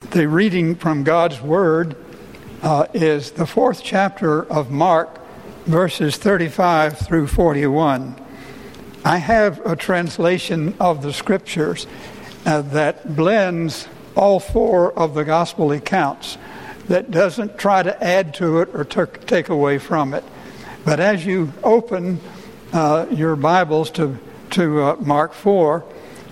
The reading from God's Word is the 4th chapter of Mark, verses 35 through 41. I have a translation of the Scriptures that blends all 4 of the Gospel accounts, that doesn't try to add to it or take away from it. But as you open your Bibles to Mark 4,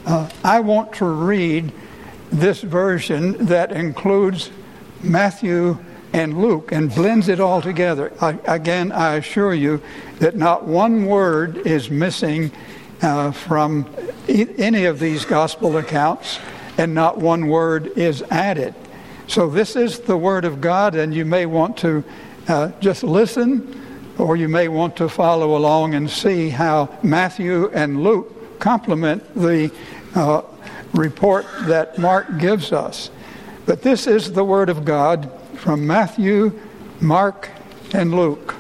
I want to read this version that includes Matthew and Luke and blends it all together. I assure you that not one word is missing from any of these gospel accounts, and not one word is added. So this is the Word of God, and you may want to just listen, or you may want to follow along and see how Matthew and Luke complement the report that Mark gives us. But this is the Word of God from Matthew, Mark, and Luke.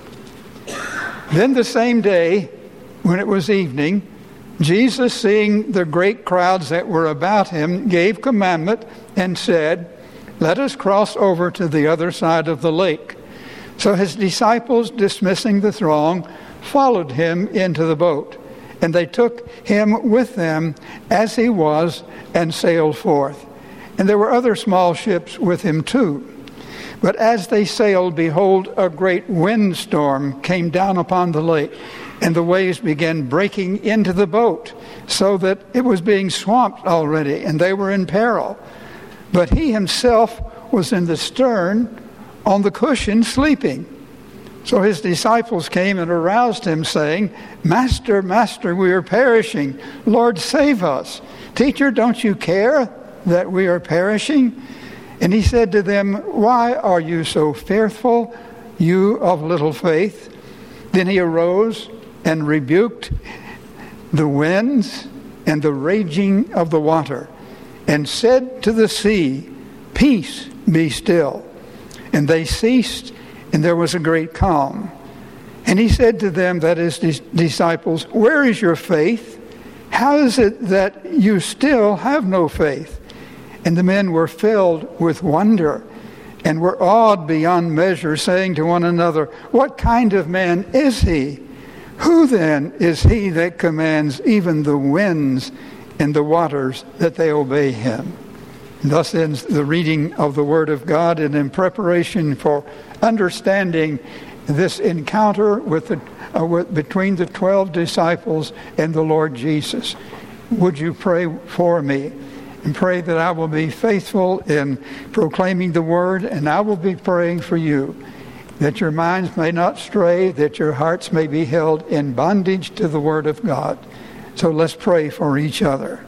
Then the same day, when it was evening, Jesus, seeing the great crowds that were about him, gave commandment and said, "Let us cross over to the other side of the lake." So his disciples, dismissing the throng, followed him into the boat. And they took him with them as he was and sailed forth. And there were other small ships with him too. But as they sailed, behold, a great windstorm came down upon the lake, and the waves began breaking into the boat, so that it was being swamped already, and they were in peril. But he himself was in the stern on the cushion sleeping. So his disciples came and aroused him, saying, "Master, Master, we are perishing. Lord, save us." "Teacher, don't you care that we are perishing?" And he said to them, "Why are you so fearful, you of little faith?" Then he arose and rebuked the winds and the raging of the water, and said to the sea, "Peace, be still." And they ceased, and there was a great calm. And he said to them, that is his disciples, "Where is your faith? How is it that you still have no faith?" And the men were filled with wonder and were awed beyond measure, saying to one another, "What kind of man is he? Who then is he that commands even the winds and the waters that they obey him?" And thus ends the reading of the Word of God. And in preparation for understanding this encounter between the 12 disciples and the Lord Jesus, would you pray for me? And pray that I will be faithful in proclaiming the Word, and I will be praying for you, that your minds may not stray, that your hearts may be held in bondage to the Word of God. So let's pray for each other.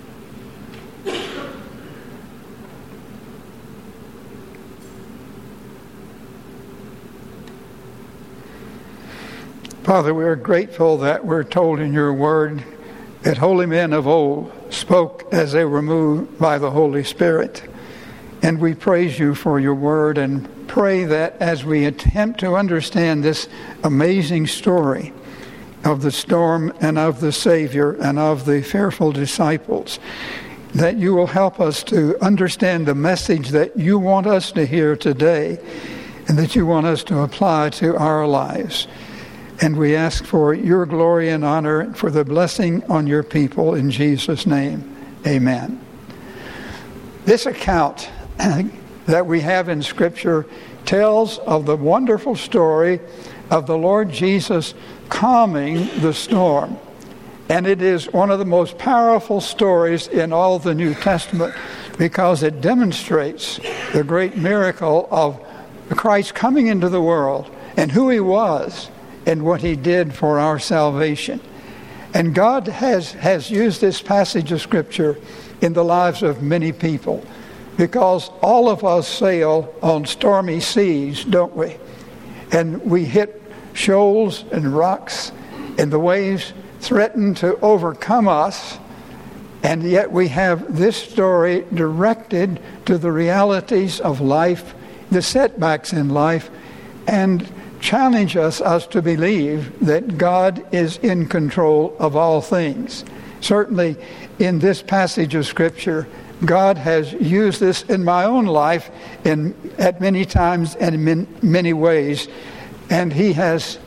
Father, we are grateful that we're told in your Word that holy men of old spoke as they were moved by the Holy Spirit. And we praise you for your Word, and pray that as we attempt to understand this amazing story of the storm and of the Savior and of the fearful disciples, that you will help us to understand the message that you want us to hear today, and that you want us to apply to our lives. And we ask for your glory and honor, for the blessing on your people, in Jesus' name. Amen. This account that we have in Scripture tells of the wonderful story of the Lord Jesus calming the storm. And it is one of the most powerful stories in all the New Testament, because it demonstrates the great miracle of Christ coming into the world and who he was and what he did for our salvation. And God has used this passage of Scripture in the lives of many people, because all of us sail on stormy seas, don't we? And we hit shoals and rocks, and the waves threaten to overcome us. And yet we have this story directed to the realities of life, the setbacks in life, and challenge us to believe that God is in control of all things. Certainly in this passage of Scripture, God has used this in my own life at many times and in many ways. And He has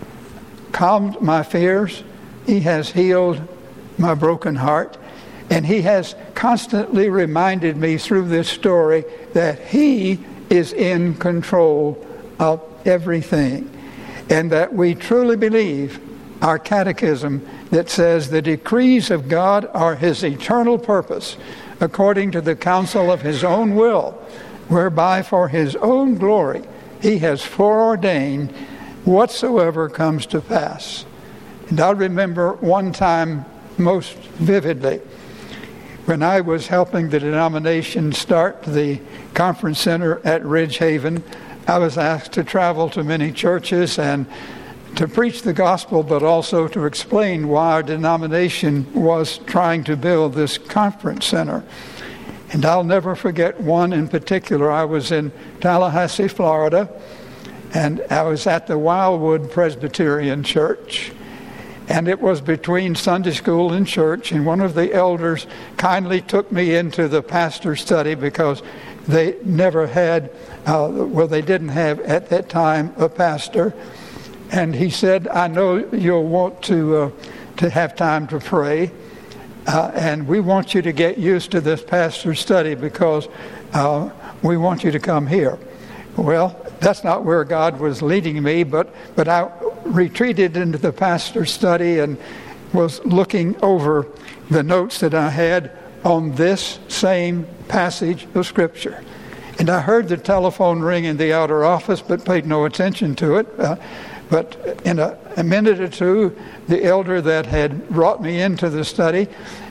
calmed my fears. He has healed my broken heart. And He has constantly reminded me through this story that He is in control of everything. And that we truly believe our catechism that says the decrees of God are His eternal purpose, according to the counsel of His own will, whereby for His own glory He has foreordained whatsoever comes to pass. And I remember one time most vividly when I was helping the denomination start the conference center at Ridge Haven. I was asked to travel to many churches and to preach the gospel, but also to explain why our denomination was trying to build this conference center. And I'll never forget one in particular. I was in Tallahassee, Florida, and I was at the Wildwood Presbyterian Church. And it was between Sunday school and church, and one of the elders kindly took me into the pastor's study because they never had, they didn't have at that time a pastor. And he said, I know you'll want to have time to pray, and we want you to get used to this pastor's study because we want you to come here. Well, that's not where God was leading me, but I retreated into the pastor's study and was looking over the notes that I had on this same passage of Scripture. And I heard the telephone ring in the outer office, but paid no attention to it. But in a minute or two, the elder that had brought me into the study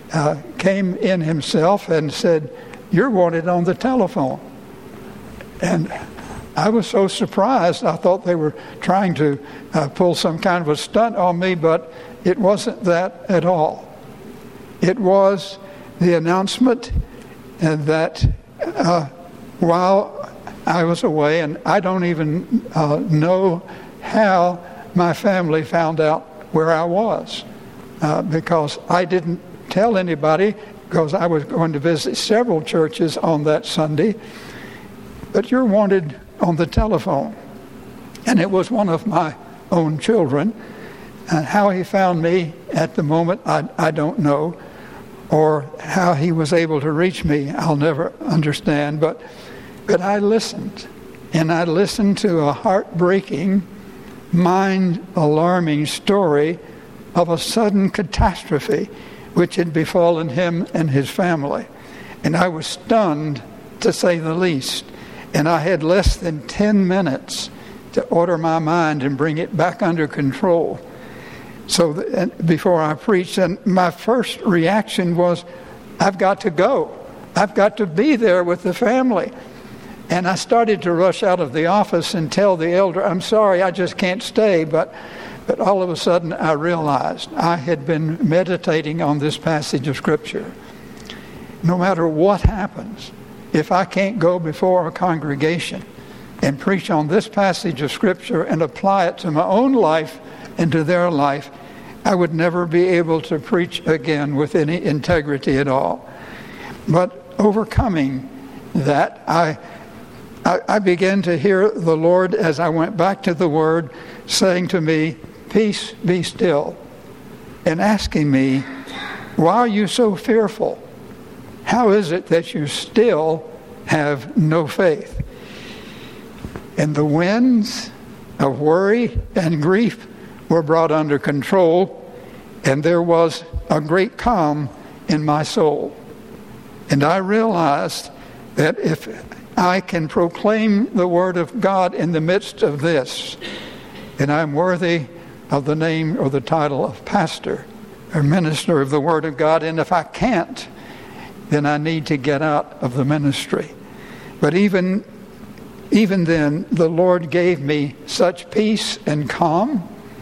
came in himself and said, "You're wanted on the telephone." And I was so surprised. I thought they were trying to pull some kind of a stunt on me, but it wasn't that at all. It was the announcement that while I was away, and I don't even know how my family found out where I was, because I didn't tell anybody, because I was going to visit several churches on that Sunday. But you're wanted on the telephone. And it was one of my own children. How he found me at the moment, I don't know. Or how he was able to reach me, I'll never understand. But I listened. And I listened to a heartbreaking, mind-alarming story of a sudden catastrophe which had befallen him and his family. And I was stunned, to say the least. And I had less than 10 minutes to order my mind and bring it back under control. So before I preached, and my first reaction was, I've got to go. I've got to be there with the family. And I started to rush out of the office and tell the elder, I'm sorry, I just can't stay. But all of a sudden I realized I had been meditating on this passage of Scripture. No matter what happens, if I can't go before a congregation and preach on this passage of Scripture and apply it to my own life and to their life, I would never be able to preach again with any integrity at all. But overcoming that, I began to hear the Lord, as I went back to the Word, saying to me, "Peace, be still," and asking me, "Why are you so fearful? How is it that you still have no faith?" And the winds of worry and grief were brought under control, and there was a great calm in my soul. And I realized that if I can proclaim the Word of God in the midst of this, then I'm worthy of the name or the title of pastor or minister of the Word of God. And if I can't, then I need to get out of the ministry. But even then, the Lord gave me such peace and calm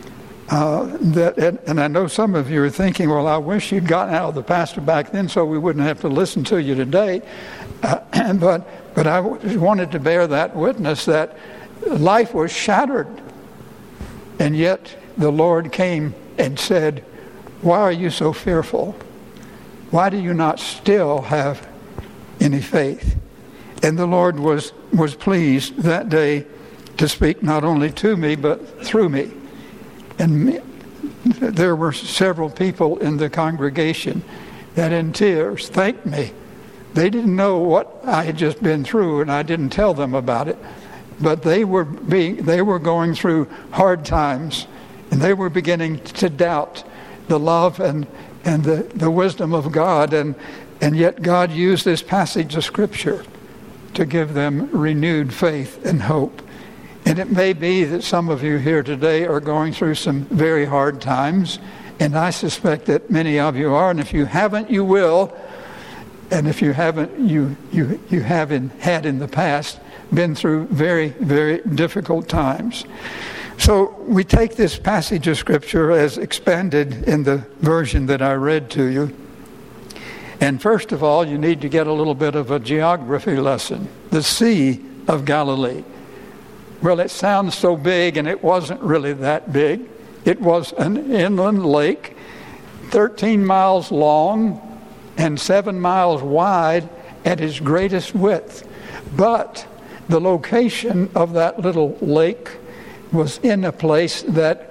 and I know some of you are thinking, well, I wish you'd gotten out of the pastor back then so we wouldn't have to listen to you today. But I wanted to bear that witness that life was shattered. And yet the Lord came and said, "Why are you so fearful? Why do you not still have any faith. And the Lord was pleased that day to speak not only to me, but through me. And there were several people in the congregation that in tears thanked me. They didn't know what I had just been through, and I didn't tell them about it. But they were going through hard times, and they were beginning to doubt the love and the wisdom of God, and yet God used this passage of Scripture to give them renewed faith and hope. And it may be that some of you here today are going through some very hard times, and I suspect that many of you are, and if you haven't, you will. And if you haven't, you haven't had in the past been through very, very difficult times. So we take this passage of Scripture as expanded in the version that I read to you. And first of all, you need to get a little bit of a geography lesson. The Sea of Galilee. Well, it sounds so big, and it wasn't really that big. It was an inland lake, 13 miles long and 7 miles wide at its greatest width. But the location of that little lake was in a place that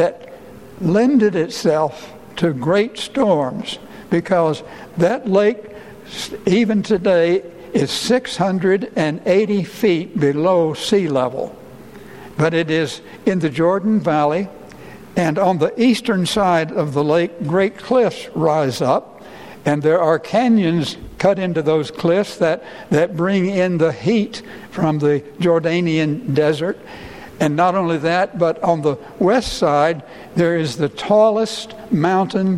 lended itself to great storms, because that lake, even today, is 680 feet below sea level. But it is in the Jordan Valley, and on the eastern side of the lake, great cliffs rise up, and there are canyons cut into those cliffs that bring in the heat from the Jordanian desert. And not only that, but on the west side, there is the tallest mountain,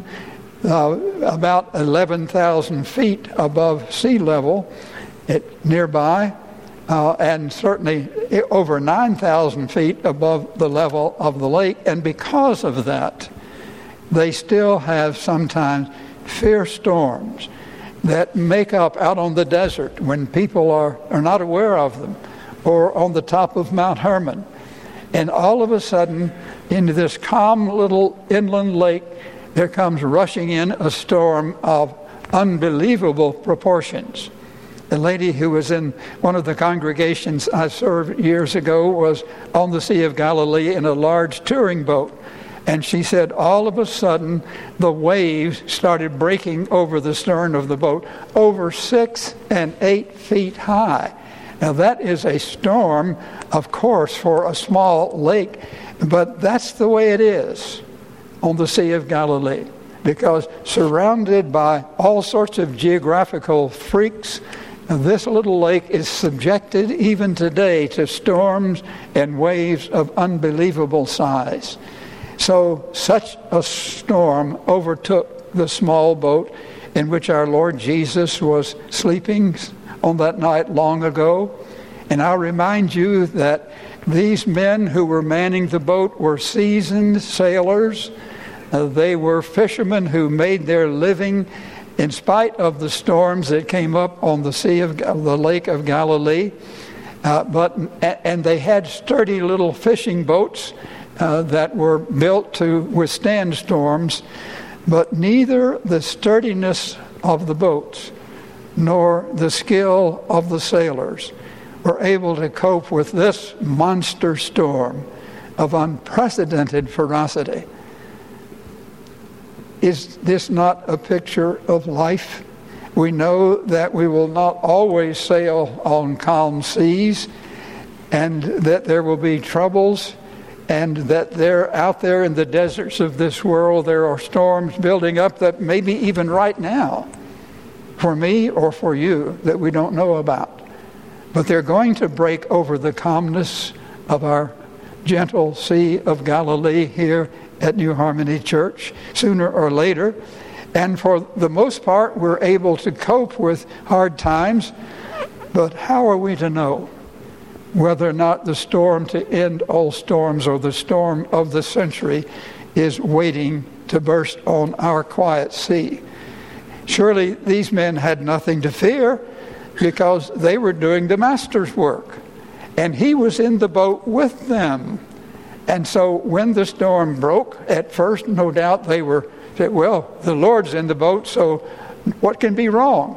about 11,000 feet above sea level nearby, and certainly over 9,000 feet above the level of the lake. And because of that, they still have sometimes fierce storms that make up out on the desert when people are not aware of them, or on the top of Mount Hermon. And all of a sudden, into this calm little inland lake, there comes rushing in a storm of unbelievable proportions. A lady who was in one of the congregations I served years ago was on the Sea of Galilee in a large touring boat. And she said all of a sudden the waves started breaking over the stern of the boat, over 6 and 8 feet high. Now that is a storm, of course, for a small lake, but that's the way it is on the Sea of Galilee, because surrounded by all sorts of geographical freaks, this little lake is subjected even today to storms and waves of unbelievable size. So such a storm overtook the small boat in which our Lord Jesus was sleeping on that night long ago. And I'll remind you that these men who were manning the boat were seasoned sailors. They were fishermen who made their living in spite of the storms that came up on the the Lake of Galilee. And they had sturdy little fishing boats that were built to withstand storms, but neither the sturdiness of the boats nor the skill of the sailors were able to cope with this monster storm of unprecedented ferocity. Is this not a picture of life? We know that we will not always sail on calm seas, and that there will be troubles, and that out there in the deserts of this world there are storms building up that maybe even right now, for me or for you, that we don't know about. But they're going to break over the calmness of our gentle Sea of Galilee here at New Harmony Church sooner or later. And for the most part, we're able to cope with hard times. But how are we to know whether or not the storm to end all storms, or the storm of the century, is waiting to burst on our quiet sea? Surely these men had nothing to fear, because they were doing the Master's work, and he was in the boat with them. And so when the storm broke, at first, no doubt they said, well, the Lord's in the boat, so what can be wrong?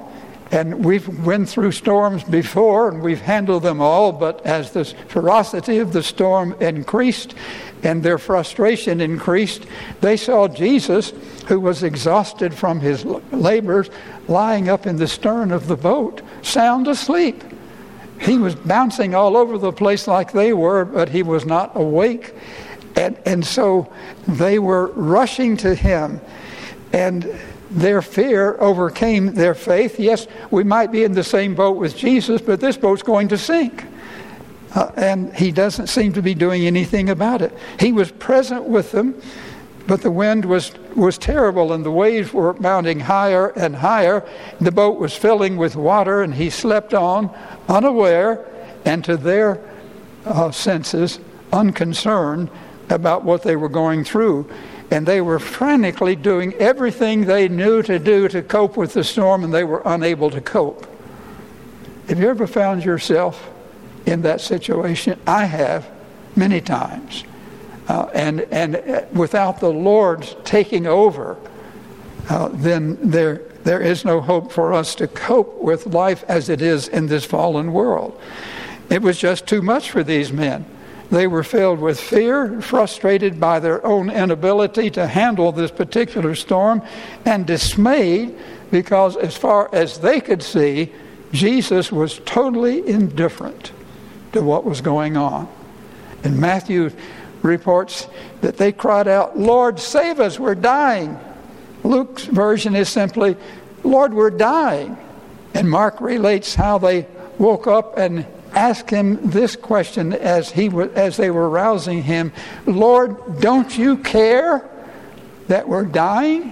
And we've been through storms before, and we've handled them all, but as the ferocity of the storm increased and their frustration increased, they saw Jesus, who was exhausted from his labors, lying up in the stern of the boat, sound asleep. He was bouncing all over the place like they were, but he was not awake. And so they were rushing to him, and their fear overcame their faith. Yes, we might be in the same boat with Jesus, but this boat's going to sink. And he doesn't seem to be doing anything about it. He was present with them, but the wind was terrible, and the waves were mounting higher and higher. The boat was filling with water, and he slept on, unaware, and to their senses, unconcerned about what they were going through. And they were frantically doing everything they knew to do to cope with the storm, and they were unable to cope. Have you ever found yourself in that situation? I have, many times. And without the Lord taking over, then there is no hope for us to cope with life as it is in this fallen world. It was just too much for these men. They were filled with fear, frustrated by their own inability to handle this particular storm, and dismayed because, as far as they could see, Jesus was totally indifferent to what was going on. And Matthew reports that they cried out, "Lord, save us, we're dying." Luke's version is simply, "Lord, we're dying." And Mark relates how they woke up and asked him this question as they were rousing him, "Lord, don't you care that we're dying?"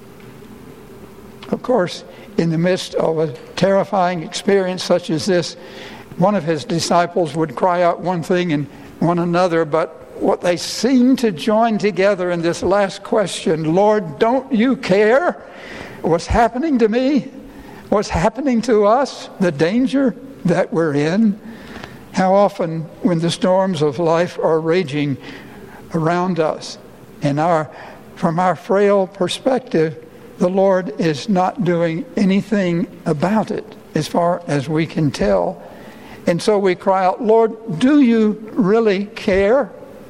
Of course, in the midst of a terrifying experience such as this, one of his disciples would cry out one thing and one another, but what they seemed to join together in this last question, "Lord, don't you care what's happening to me? What's happening to us? The danger that we're in?" How often when the storms of life are raging around us, and from our frail perspective, the Lord is not doing anything about it as far as we can tell. And so we cry out, "Lord, do you really care?"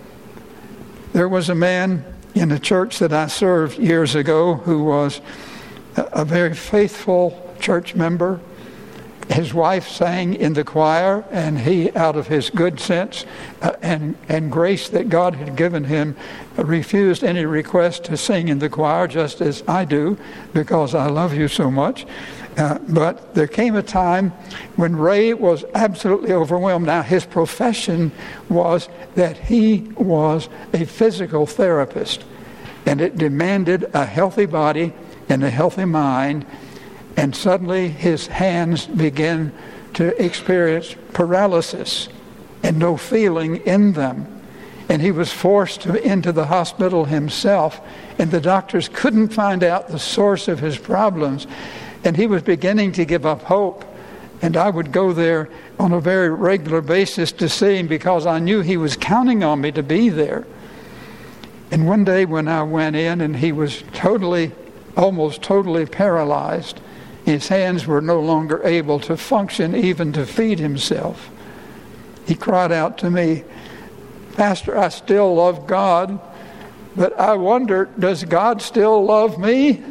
There was a man in a church that I served years ago who was a very faithful church member. His wife sang in the choir, and he, out of his good sense and grace that God had given him, refused any request to sing in the choir, just as I do, because I love you so much. But there came a time when Ray was absolutely overwhelmed. Now, his profession was that he was a physical therapist, and it demanded a healthy body and a healthy mind. And suddenly his hands began to experience paralysis and no feeling in them. And he was forced into the hospital himself, and the doctors couldn't find out the source of his problems. And he was beginning to give up hope. And I would go there on a very regular basis to see him because I knew he was counting on me to be there. And one day when I went in and he was almost totally paralyzed, his hands were no longer able to function, even to feed himself, he cried out to me, "Pastor, I still love God, but I wonder, does God still love me?"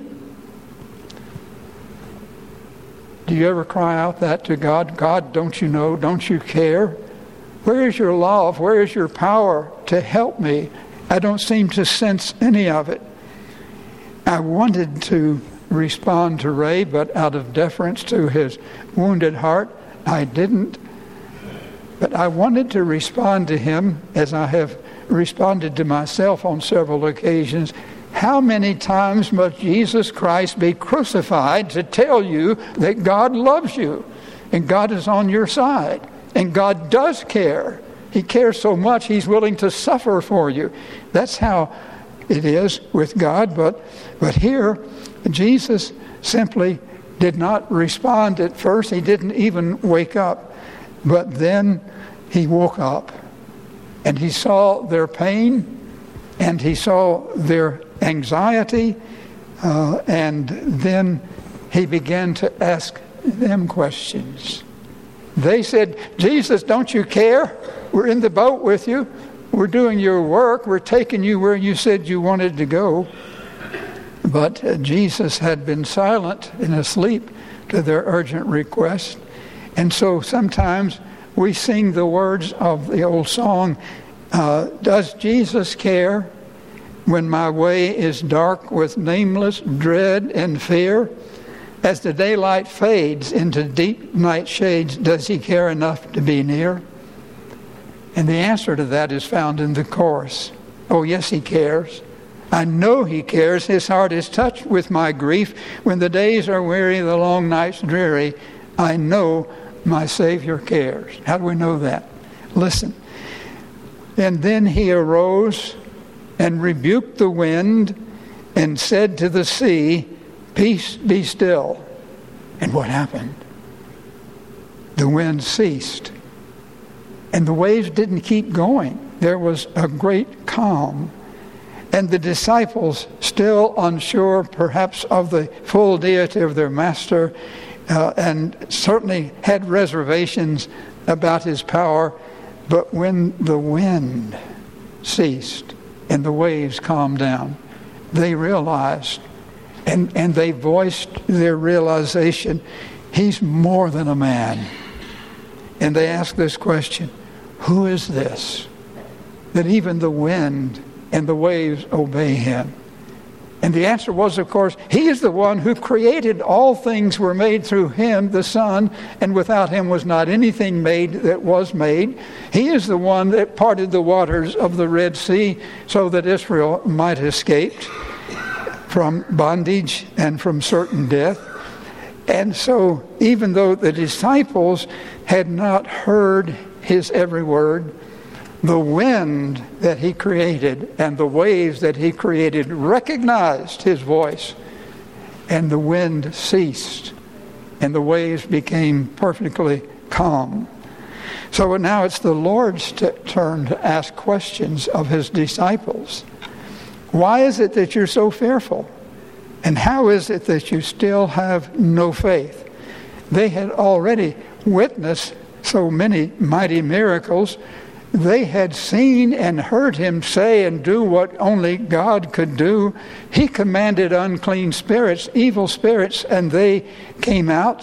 Do you ever cry out that to God? "God, don't you know? Don't you care? Where is your love? Where is your power to help me? I don't seem to sense any of it." I wanted to respond to Ray, but out of deference to his wounded heart, I didn't. But I wanted to respond to him as I have responded to myself on several occasions. How many times must Jesus Christ be crucified to tell you that God loves you and God is on your side and God does care? He cares so much he's willing to suffer for you. That's how it is with God. But here, Jesus simply did not respond at first. He didn't even wake up. But then he woke up and he saw their pain and he saw their anxiety, and then he began to ask them questions. They said, Jesus, don't you care? We're in the boat with you. We're doing your work. We're taking you where you said you wanted to go. But Jesus had been silent and asleep to their urgent request. And so sometimes we sing the words of the old song, does Jesus care when my way is dark with nameless dread and fear? As the daylight fades into deep night shades, does he care enough to be near? And the answer to that is found in the chorus. Oh, yes, he cares. I know he cares. His heart is touched with my grief. When the days are weary, the long nights dreary, I know my Savior cares. How do we know that? Listen. And then he arose and rebuked the wind and said to the sea, peace, be still. And what happened? The wind ceased. And the waves didn't keep going. There was a great calm. And the disciples, still unsure perhaps of the full deity of their master, and certainly had reservations about his power, but when the wind ceased and the waves calmed down, they realized, and they voiced their realization, he's more than a man. And they asked this question, who is this, that even the wind and the waves obey him? And the answer was, of course, he is the one who created all things were made through him, the Son, and without him was not anything made that was made. He is the one that parted the waters of the Red Sea so that Israel might escape from bondage and from certain death. And so even though the disciples had not heard his every word, the wind that he created and the waves that he created recognized his voice, and the wind ceased and the waves became perfectly calm. So now it's the Lord's turn to ask questions of his disciples. Why is it that you're so fearful? And how is it that you still have no faith? They had already witnessed so many mighty miracles. They had seen and heard him say and do what only God could do. He commanded unclean spirits, evil spirits, and they came out.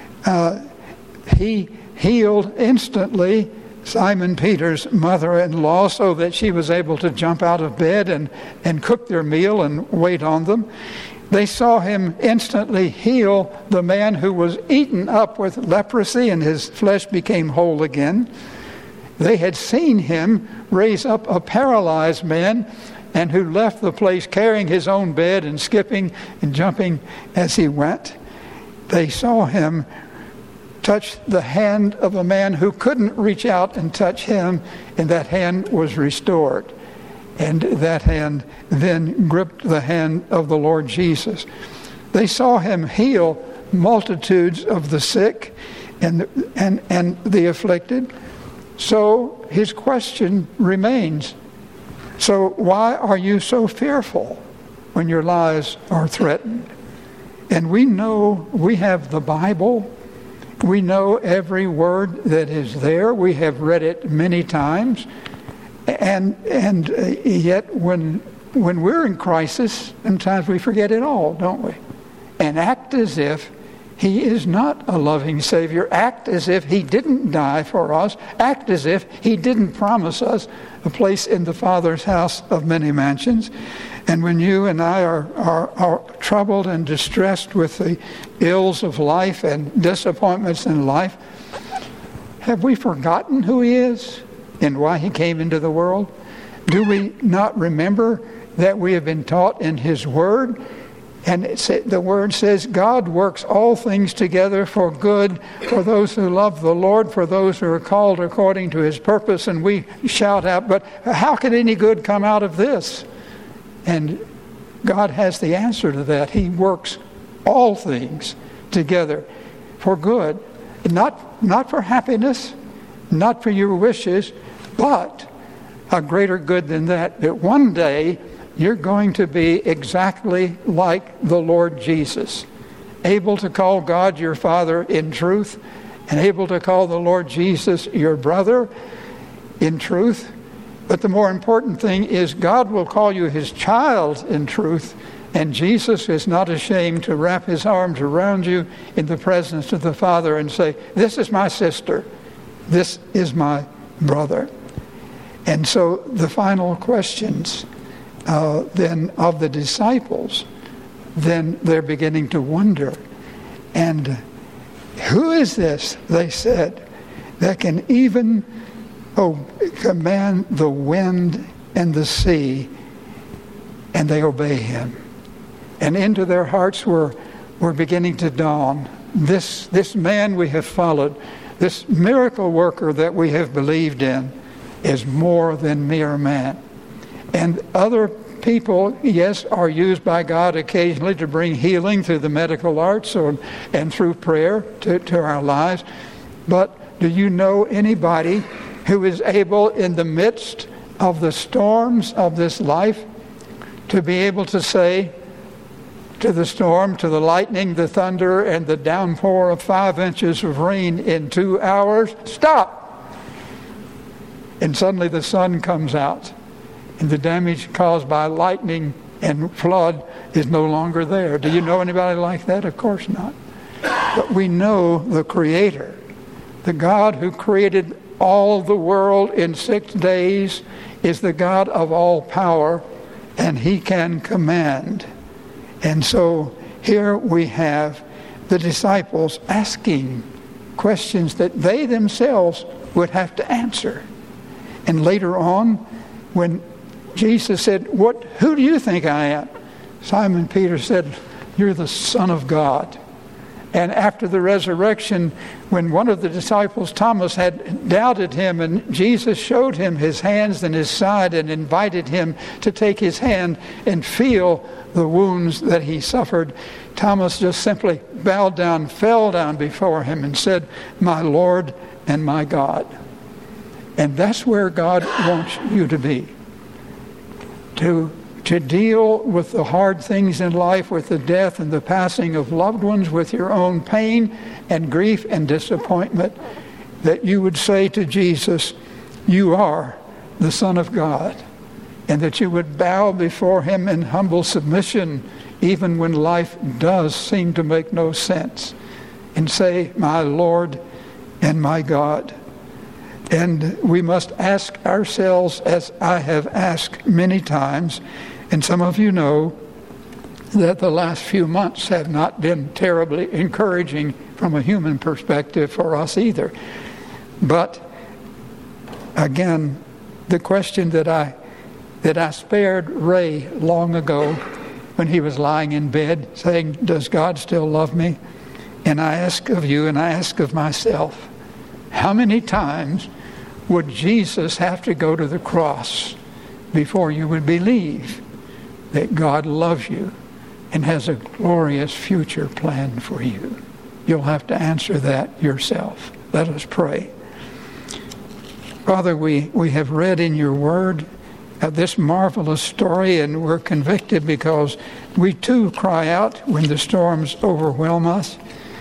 He healed instantly Simon Peter's mother-in-law so that she was able to jump out of bed and cook their meal and wait on them. They saw him instantly heal the man who was eaten up with leprosy, and his flesh became whole again. They had seen him raise up a paralyzed man, and who left the place carrying his own bed and skipping and jumping as he went. They saw him touch the hand of a man who couldn't reach out and touch him, and that hand was restored. And that hand then gripped the hand of the Lord Jesus. They saw him heal multitudes of the sick and the afflicted. So his question remains, so why are you so fearful when your lives are threatened? And we know we have the Bible. We know every word that is there. We have read it many times. And yet when we're in crisis, sometimes we forget it all, don't we? And act as if he is not a loving Savior. Act as if he didn't die for us. Act as if he didn't promise us a place in the Father's house of many mansions. And when you and I are troubled and distressed with the ills of life and disappointments in life, have we forgotten who he is and why he came into the world? Do we not remember that we have been taught in his word? And the word says, God works all things together for good for those who love the Lord, for those who are called according to his purpose. And we shout out, but how can any good come out of this? And God has the answer to that. He works all things together for good. Not for happiness, not for your wishes, but a greater good than that. That one day you're going to be exactly like the Lord Jesus. able to call God your Father in truth, and able to call the Lord Jesus your brother in truth. But the more important thing is God will call you his child in truth, and Jesus is not ashamed to wrap his arms around you in the presence of the Father and say, this is my sister, this is my brother. And so the final questions then of the disciples, then they're beginning to wonder. And who is this, they said, that can even command the wind and the sea, and they obey him? And into their hearts were beginning to dawn, this man we have followed, this miracle worker that we have believed in, is more than mere man. And other people, yes, are used by God occasionally to bring healing through the medical arts and through prayer to our lives. But do you know anybody who is able, in the midst of the storms of this life, to be able to say to the storm, to the lightning, the thunder, and the downpour of 5 inches of rain in 2 hours, stop! And suddenly the sun comes out, and the damage caused by lightning and flood is no longer there. Do you know anybody like that? Of course not. But we know the Creator, the God who created all the world in 6 days, is the God of all power, and he can command. And so here we have the disciples asking questions that they themselves would have to answer. And later on, when Jesus said, who do you think I am? Simon Peter said, you're the Son of God. And after the resurrection, when one of the disciples, Thomas, had doubted him, and Jesus showed him his hands and his side and invited him to take his hand and feel the wounds that he suffered, Thomas just simply bowed down, fell down before him and said, my Lord and my God. And that's where God wants you to be. To deal with the hard things in life, with the death and the passing of loved ones, with your own pain and grief and disappointment, that you would say to Jesus, you are the Son of God, and that you would bow before him in humble submission, even when life does seem to make no sense, and say, my Lord and my God. And we must ask ourselves, as I have asked many times, and some of you know that the last few months have not been terribly encouraging from a human perspective for us either. But again, the question that I spared Ray long ago when he was lying in bed saying, does God still love me? And I ask of you, and I ask of myself, how many times would Jesus have to go to the cross before you would believe that God loves you and has a glorious future plan for you? You'll have to answer that yourself. Let us pray. Father, we have read in your word this marvelous story, and we're convicted because we too cry out when the storms overwhelm us.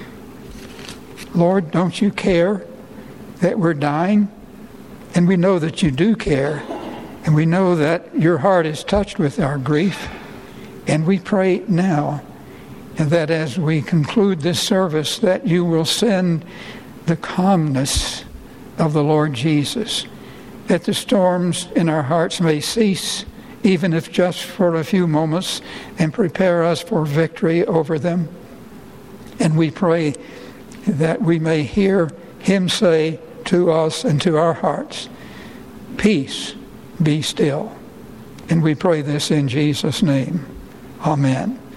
Lord, don't you care that we're dying? And we know that you do care, and we know that your heart is touched with our grief. And we pray now that as we conclude this service, that you will send the calmness of the Lord Jesus, that the storms in our hearts may cease, even if just for a few moments, and prepare us for victory over them. And we pray that we may hear him say to us and to our hearts, peace, be still. And we pray this in Jesus' name. Amen.